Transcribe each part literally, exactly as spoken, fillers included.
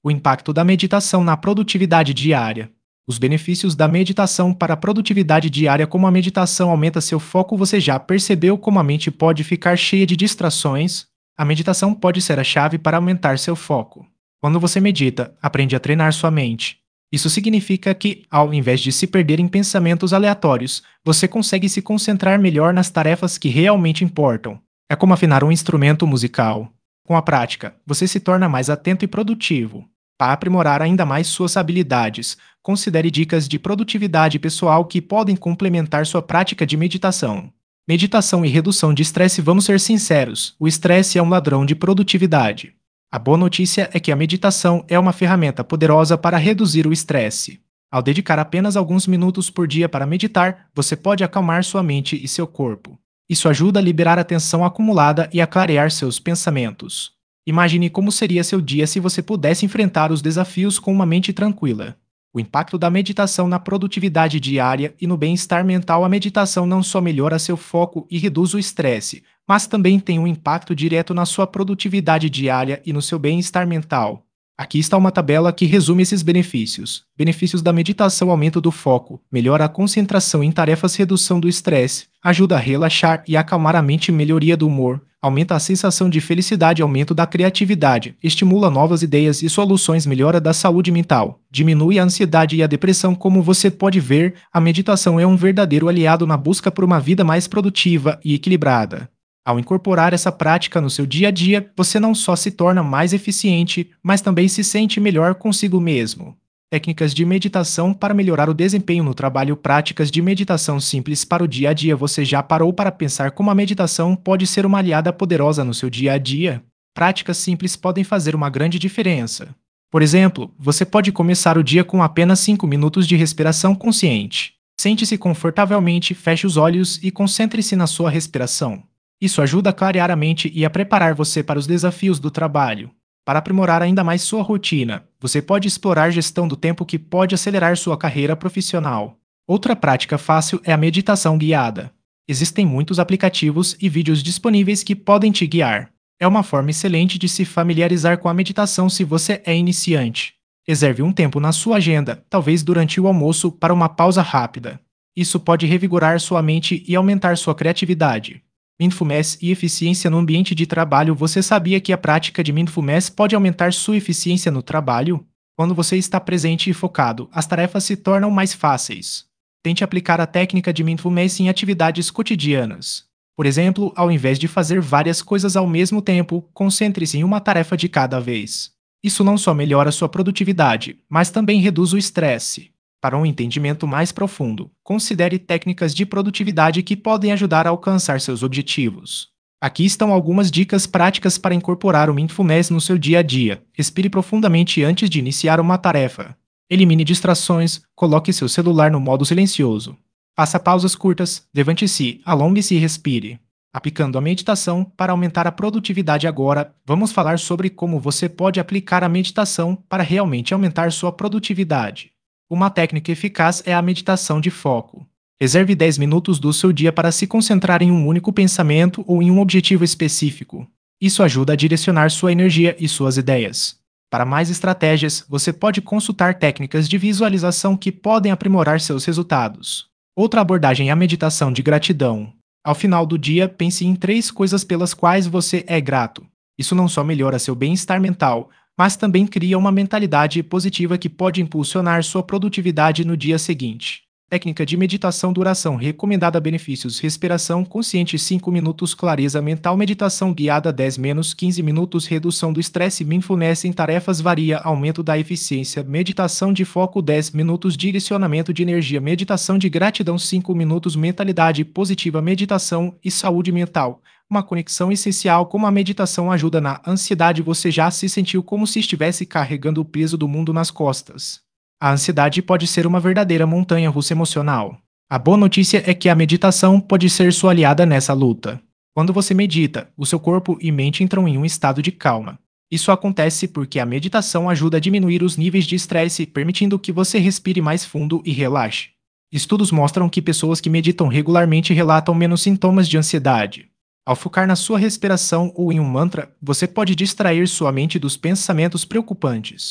O impacto da meditação na produtividade diária. Os benefícios da meditação para a produtividade diária. Como a meditação aumenta seu foco, você já percebeu como a mente pode ficar cheia de distrações? A meditação pode ser a chave para aumentar seu foco. Quando você medita, aprende a treinar sua mente. Isso significa que, ao invés de se perder em pensamentos aleatórios, você consegue se concentrar melhor nas tarefas que realmente importam. É como afinar um instrumento musical. Com a prática, você se torna mais atento e produtivo. Para aprimorar ainda mais suas habilidades, considere dicas de produtividade pessoal que podem complementar sua prática de meditação. Meditação e redução de estresse. Vamos ser sinceros, o estresse é um ladrão de produtividade. A boa notícia é que a meditação é uma ferramenta poderosa para reduzir o estresse. Ao dedicar apenas alguns minutos por dia para meditar, você pode acalmar sua mente e seu corpo. Isso ajuda a liberar a tensão acumulada e a clarear seus pensamentos. Imagine como seria seu dia se você pudesse enfrentar os desafios com uma mente tranquila. O impacto da meditação na produtividade diária e no bem-estar mental. A meditação não só melhora seu foco e reduz o estresse, mas também tem um impacto direto na sua produtividade diária e no seu bem-estar mental. Aqui está uma tabela que resume esses benefícios. Benefícios da meditação: aumento do foco, melhora a concentração em tarefas, redução do estresse, ajuda a relaxar e acalmar a mente, melhoria do humor, aumenta a sensação de felicidade, aumento da criatividade, estimula novas ideias e soluções, melhora da saúde mental, diminui a ansiedade e a depressão. Como você pode ver, a meditação é um verdadeiro aliado na busca por uma vida mais produtiva e equilibrada. Ao incorporar essa prática no seu dia a dia, você não só se torna mais eficiente, mas também se sente melhor consigo mesmo. Técnicas de meditação para melhorar o desempenho no trabalho. Práticas de meditação simples para o dia a dia. Você já parou para pensar como a meditação pode ser uma aliada poderosa no seu dia a dia? Práticas simples podem fazer uma grande diferença. Por exemplo, você pode começar o dia com apenas cinco minutos de respiração consciente. Sente-se confortavelmente, feche os olhos e concentre-se na sua respiração. Isso ajuda a clarear a mente e a preparar você para os desafios do trabalho. Para aprimorar ainda mais sua rotina, você pode explorar gestão do tempo, que pode acelerar sua carreira profissional. Outra prática fácil é a meditação guiada. Existem muitos aplicativos e vídeos disponíveis que podem te guiar. É uma forma excelente de se familiarizar com a meditação se você é iniciante. Reserve um tempo na sua agenda, talvez durante o almoço, para uma pausa rápida. Isso pode revigorar sua mente e aumentar sua criatividade. Mindfulness e eficiência no ambiente de trabalho. Você sabia que a prática de Mindfulness pode aumentar sua eficiência no trabalho? Quando você está presente e focado, as tarefas se tornam mais fáceis. Tente aplicar a técnica de Mindfulness em atividades cotidianas. Por exemplo, ao invés de fazer várias coisas ao mesmo tempo, concentre-se em uma tarefa de cada vez. Isso não só melhora sua produtividade, mas também reduz o estresse. Para um entendimento mais profundo, considere técnicas de produtividade que podem ajudar a alcançar seus objetivos. Aqui estão algumas dicas práticas para incorporar o Mindfulness no seu dia a dia. Respire profundamente antes de iniciar uma tarefa. Elimine distrações, coloque seu celular no modo silencioso. Faça pausas curtas, levante-se, alongue-se e respire. Aplicando a meditação para aumentar a produtividade. Agora, vamos falar sobre como você pode aplicar a meditação para realmente aumentar sua produtividade. Uma técnica eficaz é a meditação de foco. Reserve dez minutos do seu dia para se concentrar em um único pensamento ou em um objetivo específico. Isso ajuda a direcionar sua energia e suas ideias. Para mais estratégias, você pode consultar técnicas de visualização que podem aprimorar seus resultados. Outra abordagem é a meditação de gratidão. Ao final do dia, pense em três coisas pelas quais você é grato. Isso não só melhora seu bem-estar mental, mas também cria uma mentalidade positiva que pode impulsionar sua produtividade no dia seguinte. Técnica de meditação. Duração recomendada. Benefícios: respiração consciente cinco minutos, clareza mental, meditação guiada dez a quinze minutos, redução do estresse. Mindfulness em tarefas varia, aumento da eficiência. Meditação de foco dez minutos, direcionamento de energia. Meditação de gratidão cinco minutos, mentalidade positiva. Meditação e saúde mental. Uma conexão essencial. Como a meditação ajuda na ansiedade. Você já se sentiu como se estivesse carregando o peso do mundo nas costas? A ansiedade pode ser uma verdadeira montanha-russa emocional. A boa notícia é que a meditação pode ser sua aliada nessa luta. Quando você medita, o seu corpo e mente entram em um estado de calma. Isso acontece porque a meditação ajuda a diminuir os níveis de estresse, permitindo que você respire mais fundo e relaxe. Estudos mostram que pessoas que meditam regularmente relatam menos sintomas de ansiedade. Ao focar na sua respiração ou em um mantra, você pode distrair sua mente dos pensamentos preocupantes.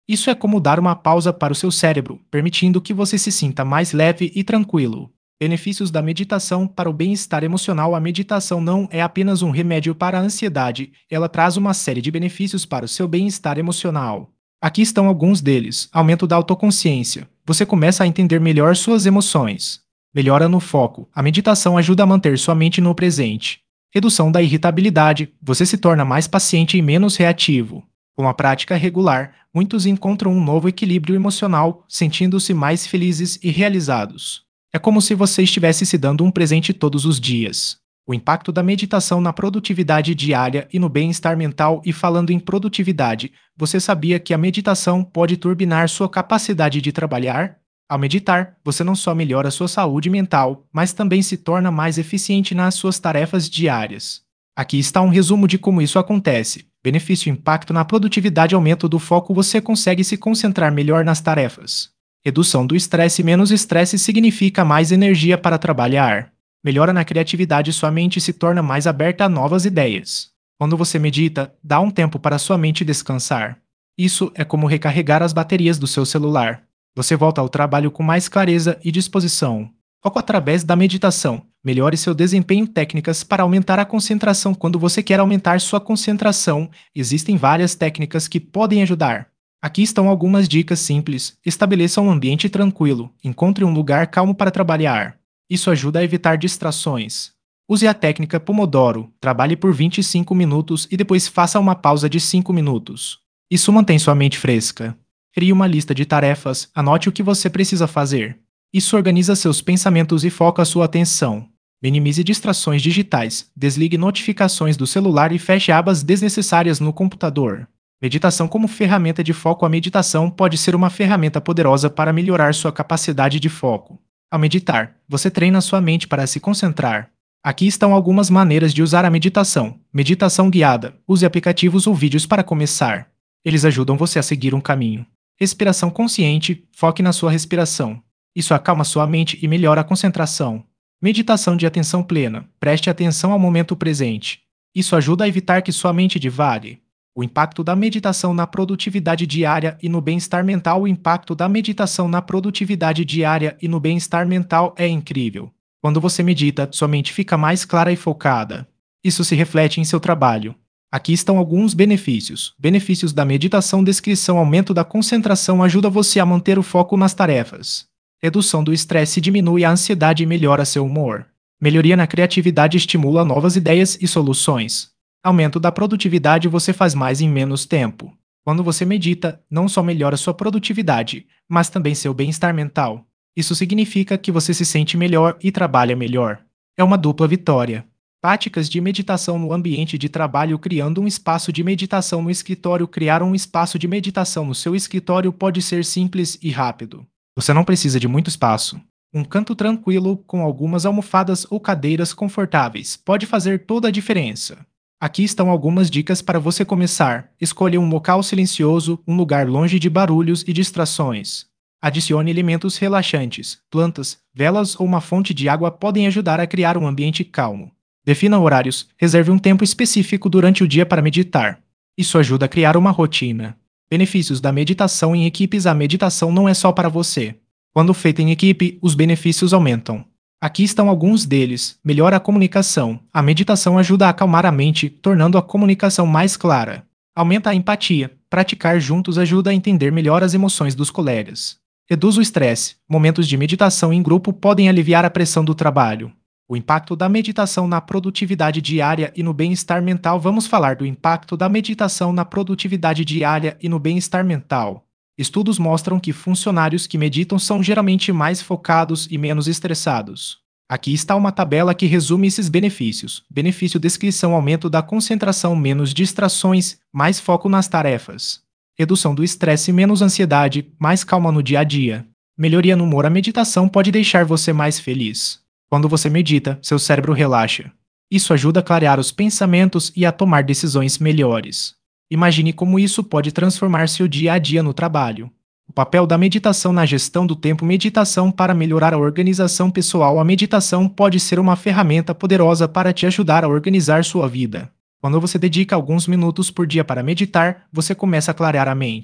Isso é como dar uma pausa para o seu cérebro, permitindo que você se sinta mais leve e tranquilo. Benefícios da meditação para o bem-estar emocional. A meditação não é apenas um remédio para a ansiedade, ela traz uma série de benefícios para o seu bem-estar emocional. Aqui estão alguns deles: aumento da autoconsciência. Você começa a entender melhor suas emoções. Melhora no foco. A meditação ajuda a manter sua mente no presente. Redução da irritabilidade. Você se torna mais paciente e menos reativo. Com a prática regular, muitos encontram um novo equilíbrio emocional, sentindo-se mais felizes e realizados. É como se você estivesse se dando um presente todos os dias. O impacto da meditação na produtividade diária e no bem-estar mental. E falando em produtividade, você sabia que a meditação pode turbinar sua capacidade de trabalhar? Ao meditar, você não só melhora sua saúde mental, mas também se torna mais eficiente nas suas tarefas diárias. Aqui está um resumo de como isso acontece. Benefício: impacto na produtividade, aumento do foco, você consegue se concentrar melhor nas tarefas. Redução do estresse, menos estresse significa mais energia para trabalhar. Melhora na criatividade, sua mente se torna mais aberta a novas ideias. Quando você medita, dá um tempo para sua mente descansar. Isso é como recarregar as baterias do seu celular. Você volta ao trabalho com mais clareza e disposição. Foco através da meditação. Melhore seu desempenho. Técnicas para aumentar a concentração. Quando você quer aumentar sua concentração, existem várias técnicas que podem ajudar. Aqui estão algumas dicas simples. Estabeleça um ambiente tranquilo. Encontre um lugar calmo para trabalhar. Isso ajuda a evitar distrações. Use a técnica Pomodoro. Trabalhe por vinte e cinco minutos e depois faça uma pausa de cinco minutos. Isso mantém sua mente fresca. Crie uma lista de tarefas. Anote o que você precisa fazer. Isso organiza seus pensamentos e foca sua atenção. Minimize distrações digitais. Desligue notificações do celular e feche abas desnecessárias no computador. Meditação como ferramenta de foco. A meditação pode ser uma ferramenta poderosa para melhorar sua capacidade de foco. Ao meditar, você treina sua mente para se concentrar. Aqui estão algumas maneiras de usar a meditação. Meditação guiada. Use aplicativos ou vídeos para começar. Eles ajudam você a seguir um caminho. Respiração consciente. Foque na sua respiração. Isso acalma sua mente e melhora a concentração. Meditação de atenção plena. Preste atenção ao momento presente. Isso ajuda a evitar que sua mente divague. O impacto da meditação na produtividade diária e no bem-estar mental. O impacto da meditação na produtividade diária e no bem-estar mental é incrível. Quando você medita, sua mente fica mais clara e focada. Isso se reflete em seu trabalho. Aqui estão alguns benefícios. Benefícios da meditação. Descrição: aumento da concentração, ajuda você a manter o foco nas tarefas. Redução do estresse, diminui a ansiedade e melhora seu humor. Melhoria na criatividade, estimula novas ideias e soluções. Aumento da produtividade, você faz mais em menos tempo. Quando você medita, não só melhora sua produtividade, mas também seu bem-estar mental. Isso significa que você se sente melhor e trabalha melhor. É uma dupla vitória. Práticas de meditação no ambiente de trabalho. Criando um espaço de meditação no escritório. Criar um espaço de meditação no seu escritório pode ser simples e rápido. Você não precisa de muito espaço. Um canto tranquilo, com algumas almofadas ou cadeiras confortáveis, pode fazer toda a diferença. Aqui estão algumas dicas para você começar. Escolha um local silencioso, um lugar longe de barulhos e distrações. Adicione elementos relaxantes. Plantas, velas ou uma fonte de água podem ajudar a criar um ambiente calmo. Defina horários. Reserve um tempo específico durante o dia para meditar. Isso ajuda a criar uma rotina. Benefícios da meditação em equipes. A meditação não é só para você. Quando feita em equipe, os benefícios aumentam. Aqui estão alguns deles. Melhora a comunicação. A meditação ajuda a acalmar a mente, tornando a comunicação mais clara. Aumenta a empatia. Praticar juntos ajuda a entender melhor as emoções dos colegas. Reduz o estresse. Momentos de meditação em grupo podem aliviar a pressão do trabalho. O impacto da meditação na produtividade diária e no bem-estar mental. Vamos falar do impacto da meditação na produtividade diária e no bem-estar mental. Estudos mostram que funcionários que meditam são geralmente mais focados e menos estressados. Aqui está uma tabela que resume esses benefícios. Benefício: descrição: aumento da concentração, menos distrações, mais foco nas tarefas. Redução do estresse, menos ansiedade, mais calma no dia a dia. Melhoria no humor: a meditação pode deixar você mais feliz. Quando você medita, seu cérebro relaxa. Isso ajuda a clarear os pensamentos e a tomar decisões melhores. Imagine como isso pode transformar seu dia a dia no trabalho. O papel da meditação na gestão do tempo. Meditação para melhorar a organização pessoal. A meditação pode ser uma ferramenta poderosa para te ajudar a organizar sua vida. Quando você dedica alguns minutos por dia para meditar, você começa a clarear a mente.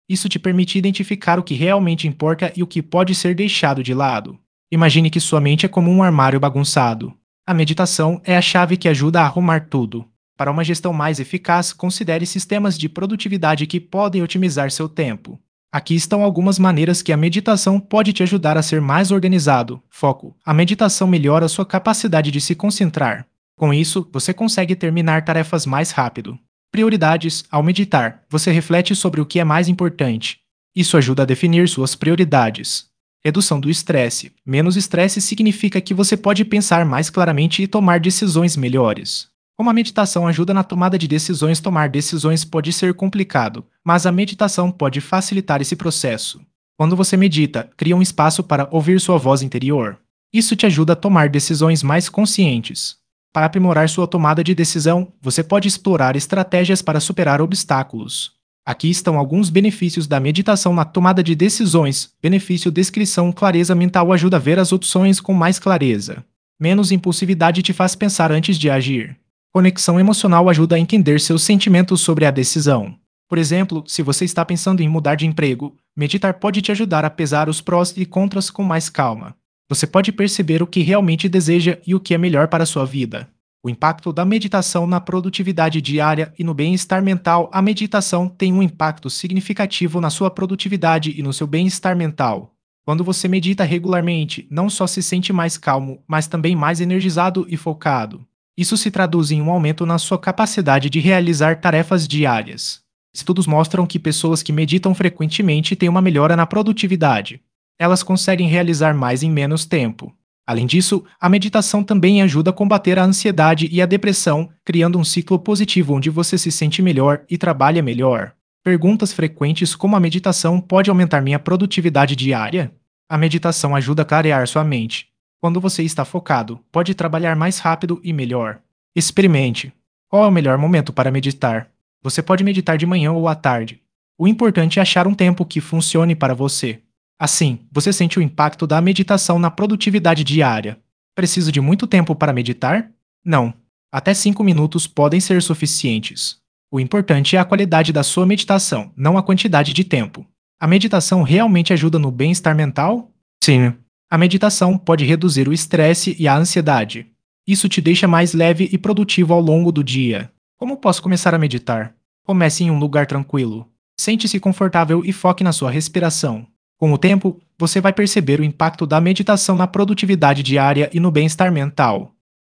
Isso te permite identificar o que realmente importa e o que pode ser deixado de lado. Imagine que sua mente é como um armário bagunçado. A meditação é a chave que ajuda a arrumar tudo. Para uma gestão mais eficaz, considere sistemas de produtividade que podem otimizar seu tempo. Aqui estão algumas maneiras que a meditação pode te ajudar a ser mais organizado. Foco. A meditação melhora sua capacidade de se concentrar. Com isso, você consegue terminar tarefas mais rápido. Prioridades. Ao meditar, você reflete sobre o que é mais importante. Isso ajuda a definir suas prioridades. Redução do estresse. Menos estresse significa que você pode pensar mais claramente e tomar decisões melhores. Como a meditação ajuda na tomada de decisões, tomar decisões pode ser complicado, mas a meditação pode facilitar esse processo. Quando você medita, cria um espaço para ouvir sua voz interior. Isso te ajuda a tomar decisões mais conscientes. Para aprimorar sua tomada de decisão, você pode explorar estratégias para superar obstáculos. Aqui estão alguns benefícios da meditação na tomada de decisões. Benefício: descrição, clareza mental ajuda a ver as opções com mais clareza. Menos impulsividade te faz pensar antes de agir. Conexão emocional ajuda a entender seus sentimentos sobre a decisão. Por exemplo, se você está pensando em mudar de emprego, meditar pode te ajudar a pesar os prós e contras com mais calma. Você pode perceber o que realmente deseja e o que é melhor para a sua vida. O impacto da meditação na produtividade diária e no bem-estar mental. A meditação tem um impacto significativo na sua produtividade e no seu bem-estar mental. Quando você medita regularmente, não só se sente mais calmo, mas também mais energizado e focado. Isso se traduz em um aumento na sua capacidade de realizar tarefas diárias. Estudos mostram que pessoas que meditam frequentemente têm uma melhora na produtividade. Elas conseguem realizar mais em menos tempo. Além disso, a meditação também ajuda a combater a ansiedade e a depressão, criando um ciclo positivo onde você se sente melhor e trabalha melhor. Perguntas frequentes: como a meditação pode aumentar minha produtividade diária? A meditação ajuda a clarear sua mente. Quando você está focado, pode trabalhar mais rápido e melhor. Experimente. Qual é o melhor momento para meditar? Você pode meditar de manhã ou à tarde. O importante é achar um tempo que funcione para você. Assim, você sente o impacto da meditação na produtividade diária. Preciso de muito tempo para meditar? Não. Até cinco minutos podem ser suficientes. O importante é a qualidade da sua meditação, não a quantidade de tempo. A meditação realmente ajuda no bem-estar mental? Sim. A meditação pode reduzir o estresse e a ansiedade. Isso te deixa mais leve e produtivo ao longo do dia. Como posso começar a meditar? Comece em um lugar tranquilo. Sente-se confortável e foque na sua respiração. Com o tempo, você vai perceber o impacto da meditação na produtividade diária e no bem-estar mental.